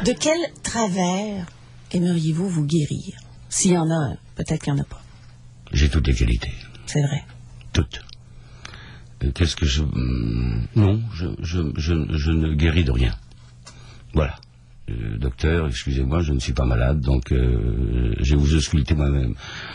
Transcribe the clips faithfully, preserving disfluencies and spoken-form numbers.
De quel travers aimeriez-vous vous guérir? S'il y en a un, peut-être qu'il n'y en a pas. J'ai toutes les qualités. C'est vrai. Toutes. Euh, Qu'est-ce que je... Non, je, je, je, je ne guéris de rien. Voilà. Euh, docteur, excusez-moi, je ne suis pas malade, donc euh, je vais vous ausculter moi-même.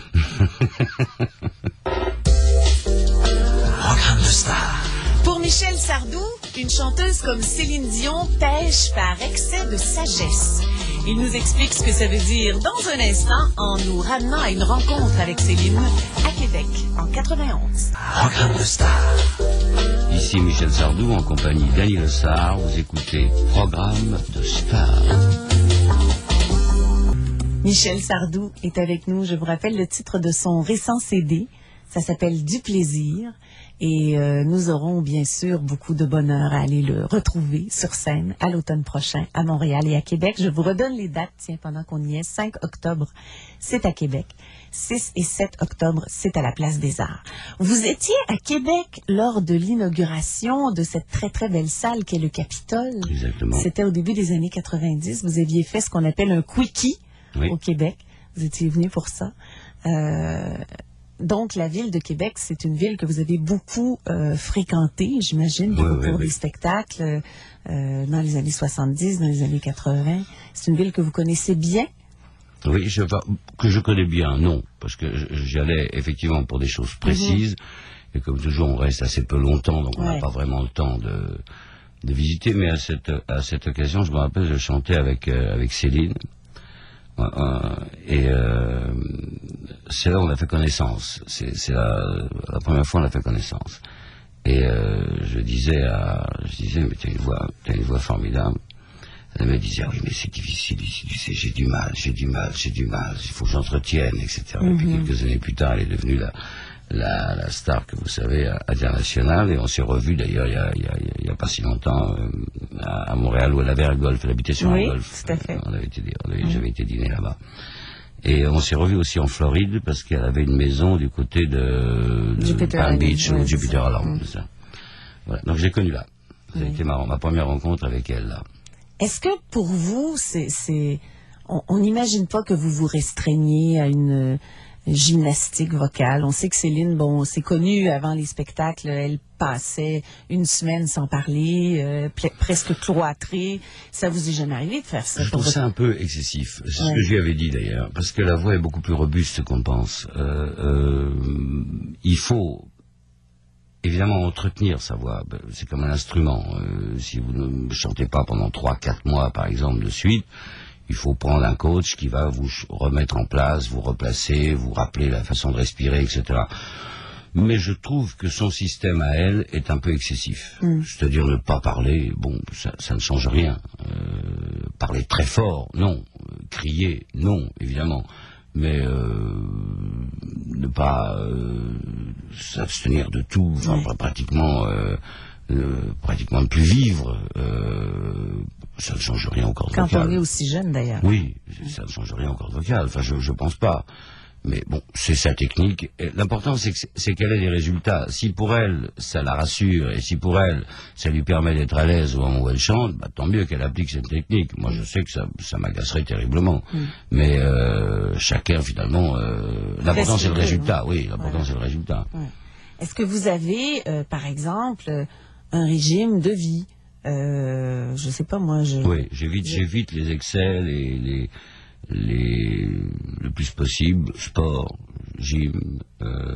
Programme de star. Pour Michel Sardou, une chanteuse comme Céline Dion pêche par excès de sagesse. Il nous explique ce que ça veut dire dans un instant en nous ramenant à une rencontre avec Céline à Québec en quatre-vingt-onze. Programme de star. Ici Michel Sardou en compagnie d'Annie Le Sar. Vous écoutez Programme de star. Michel Sardou est avec nous. Je vous rappelle le titre de son récent C D. Ça s'appelle Du plaisir. Et euh, nous aurons bien sûr beaucoup de bonheur à aller le retrouver sur scène à l'automne prochain à Montréal et à Québec. Je vous redonne les dates, tiens, pendant qu'on y est. cinq octobre, c'est à Québec. six et sept octobre, c'est à la Place des Arts. Vous étiez à Québec lors de l'inauguration de cette très très belle salle qu'est le Capitole. Exactement. C'était au début des années quatre-vingt-dix. Vous aviez fait ce qu'on appelle un quickie Oui. au Québec. Vous étiez venu pour ça. Euh... Donc, la ville de Québec, c'est une ville que vous avez beaucoup euh, fréquentée, j'imagine, Oui, beaucoup oui, pour oui. des spectacles euh, dans les années soixante-dix, dans les années quatre-vingts. C'est une ville que vous connaissez bien? Oui, je, enfin, que je connais bien, non, parce que je- j'y allais effectivement pour des choses précises, et comme toujours on reste assez peu longtemps, donc on n'a Ouais. pas vraiment le temps de, de visiter, mais à cette, à cette occasion, je me rappelle, je chantais avec, euh, avec Céline, euh, euh, et euh, c'est là où on a fait connaissance, c'est c'est la, la première fois on a fait connaissance. Et euh, je disais à, je disais, mais t'as une voix, t'as une voix formidable. Elle me disait, oui, mais c'est difficile ici, tu sais, j'ai du mal, j'ai du mal, j'ai du mal, il faut que j'entretienne, et cetera. Et puis quelques années plus tard, elle est devenue la, la, la star que vous savez, à- internationale, et on s'est revus d'ailleurs il y a, il y a, il y a pas si longtemps euh, à, à Montréal, où elle avait un golf, elle habitait sur Oui, un golf. tout à fait. Euh, On avait été, on avait, j'avais été dîner là-bas. Et on s'est revus aussi en Floride, parce qu'elle avait une maison du côté de, de Jupiter Palm Island, Beach, ouais, ou c'est Jupiter ça. Island, Mm. c'est ça. Voilà. Donc j'ai connu là. Ça a Oui. été marrant, ma première rencontre avec elle là. Est-ce que pour vous, c'est, c'est, on n'imagine pas que vous vous restreigniez à une euh, gymnastique vocale? On sait que Céline, bon, c'est connu avant les spectacles, elle passait une semaine sans parler, euh, ple- presque cloîtrée. Ça vous est jamais arrivé de faire ça? Je pour trouve votre- ça un peu excessif. C'est ce Ouais. que je lui avais dit d'ailleurs, parce que la voix est beaucoup plus robuste qu'on pense. Euh, euh, il faut évidemment entretenir sa voix. Ben, c'est comme un instrument. Euh, si vous ne chantez pas pendant trois, quatre mois, par exemple, de suite, il faut prendre un coach qui va vous ch- remettre en place, vous replacer, vous rappeler la façon de respirer, et cetera. Mais je trouve que son système à elle est un peu excessif. C'est-à-dire ne pas parler, bon, ça, ça ne change rien. Euh, parler très fort, non. Euh, crier, non, évidemment. Mais euh, ne pas euh, s'abstenir de tout, enfin Ouais. pratiquement, euh, euh, pratiquement ne plus vivre, euh, ça ne change rien au corps Quand vocal. on est aussi jeune, d'ailleurs. Oui, ça ne change rien au corps vocal. Enfin, je, je pense pas. Mais bon, c'est sa technique. Et l'important, c'est que c'est qu'elle ait des résultats. Si pour elle, ça la rassure, et si pour elle, ça lui permet d'être à l'aise au moment où elle chante, bah, tant mieux qu'elle applique cette technique. Moi, je sais que ça, ça m'agacerait terriblement. Mais euh, chacun, finalement, euh, l'important, c'est le ce qu'il veut, résultat. Oui, l'important, Voilà. c'est le résultat. Ouais. Est-ce que vous avez, euh, par exemple, euh, un régime de vie? Euh, je sais pas, moi, je... Oui, j'évite, j'évite les excès, les, les, les, le plus possible, sport, gym, euh,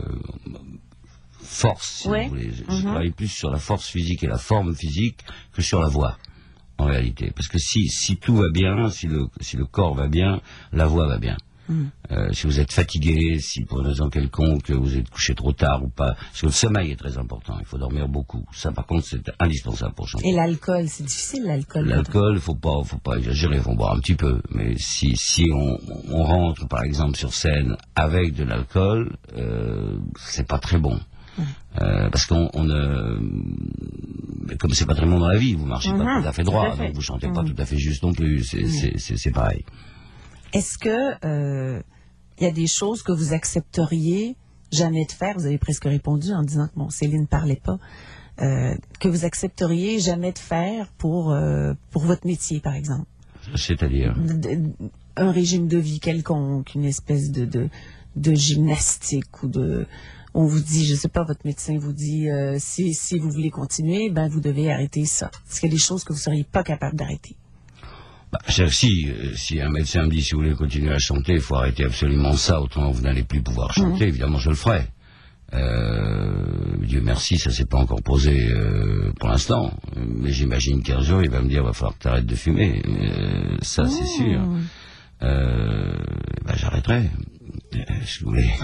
force, si Ouais. vous voulez. Je, je Mhm. travaille plus sur la force physique et la forme physique que sur la voix, en réalité. Parce que si, si tout va bien, si le, si le corps va bien, la voix va bien. Euh, si vous êtes fatigué, si pour une raison quelconque vous êtes couché trop tard ou pas, parce que le sommeil est très important, il faut dormir beaucoup. Ça, par contre, c'est indispensable pour chanter. Et l'alcool, c'est difficile, l'alcool. L'alcool, faut pas, faut pas exagérer, faut boire un petit peu. Mais si, si on, on rentre, par exemple, sur scène avec de l'alcool, euh, c'est pas très bon. Euh, parce qu'on, on, euh, comme c'est pas très bon dans la vie, vous marchez Mhm, pas tout à fait tout droit, à fait. donc vous chantez pas Mhm. tout à fait juste non plus. C'est, c'est, c'est, c'est pareil. Est-ce que euh, il y a des choses que vous accepteriez jamais de faire? Vous avez presque répondu en disant que bon, Céline ne parlait pas. Euh, que vous accepteriez jamais de faire pour, euh, pour votre métier, par exemple? C'est-à-dire un régime de vie quelconque, une espèce de, de, de gymnastique ou de... On vous dit, je sais pas, votre médecin vous dit, euh, si, si vous voulez continuer, ben vous devez arrêter ça. Est-ce qu'il y a des choses que vous seriez pas capable d'arrêter? Bah, si, euh, si un médecin me dit, si vous voulez continuer à chanter, il faut arrêter absolument ça, autrement vous n'allez plus pouvoir chanter, mmh. évidemment je le ferai. Euh, Dieu merci, ça s'est pas encore posé euh, pour l'instant, mais j'imagine qu'un jour il va me dire, va falloir que tu arrêtes de fumer, euh, ça mmh. c'est sûr. Euh, bah, j'arrêterai, euh, si vous voulez.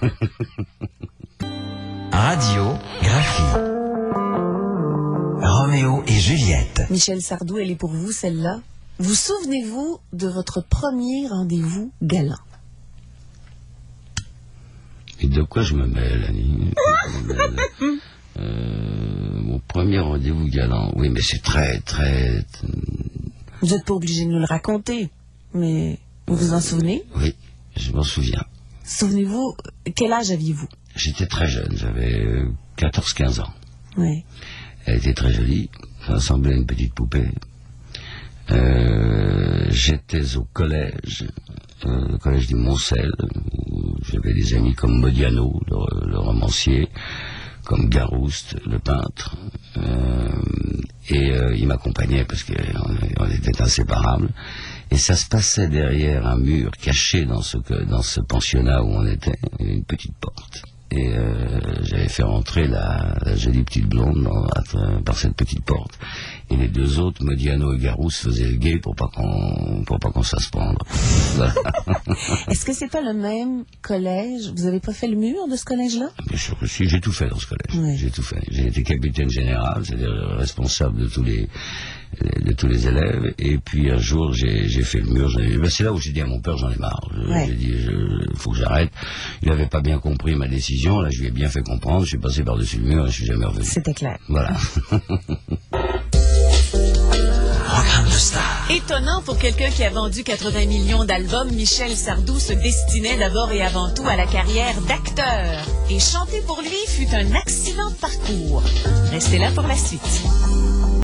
Radiographie. Roméo et Juliette. Michel Sardou, elle est pour vous, celle-là. Vous souvenez-vous de votre premier rendez-vous galant? Et de quoi je me mêle, Annie? euh, Mon premier rendez-vous galant, oui, mais c'est très, très... Vous n'êtes pas obligé de nous le raconter, mais vous vous en souvenez? Oui, je m'en souviens. Souvenez-vous, quel âge aviez-vous? J'étais très jeune, j'avais quatorze quinze ans. Oui. Elle était très jolie, ça ressemblait à une petite poupée. Euh, j'étais au collège, euh, le collège du Moncel, où j'avais des amis comme Modiano, le, le romancier, comme Garouste, le peintre, euh, et euh, il m'accompagnait parce qu'on on était inséparables. Et ça se passait derrière un mur caché dans ce, dans ce pensionnat où on était, une petite porte. Et euh, j'avais fait rentrer la, la jolie petite blonde dans, à, par cette petite porte. Et les deux autres, Modiano et Garousse, faisaient le guet pour pas qu'on pour pas qu'on se fasse prendre. Voilà. Est-ce que c'est pas le même collège? Vous avez pas fait le mur de ce collège-là? Bien sûr que si, j'ai tout fait dans ce collège. Oui. J'ai tout fait. J'ai été capitaine général, c'est-à-dire responsable de tous les de tous les élèves. Et puis un jour, j'ai j'ai fait le mur. Ben, c'est là où j'ai dit à mon père, j'en ai marre. Ouais. J'ai dit, il faut que j'arrête. Il n'avait pas bien compris ma décision. Là, je lui ai bien fait comprendre. Je suis passé par-dessus le mur et je suis jamais revenu. C'était clair. Voilà. Programme de star. Étonnant pour quelqu'un qui a vendu quatre-vingts millions d'albums, Michel Sardou se destinait d'abord et avant tout à la carrière d'acteur. Et chanter pour lui fut un accident de parcours. Restez là pour la suite.